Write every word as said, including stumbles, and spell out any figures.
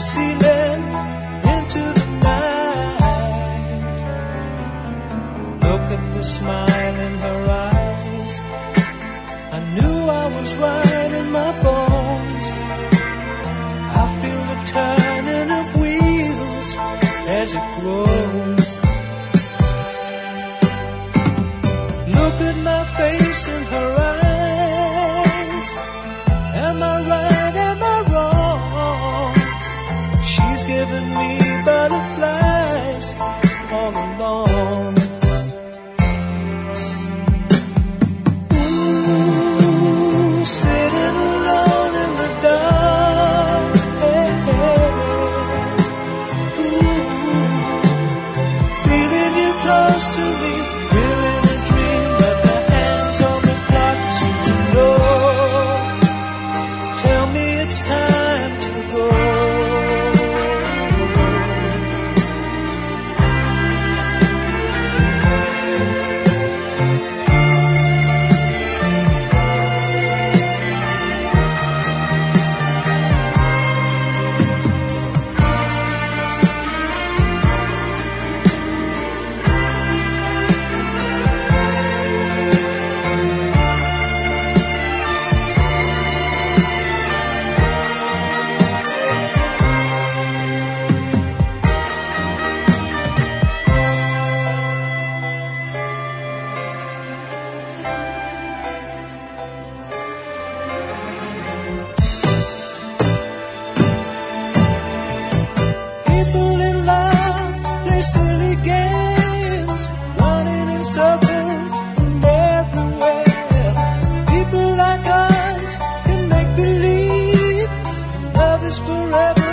ceiling into the night. Look at the smile in her eyes. I knew I was right in my bones. I feel the turning of wheels as it grows. Look at my face in her eyes. Am I right, am I wrong? She's given me butterflies all along. Ooh, sitting alone in the dark. Hey, hey. Ooh, feeling you close to me. Living a dream, but the hands on the clock seem to know. Tell me it's time to go. People in love play silly games, running in circles from everywhere. People like us can make believe love is forever.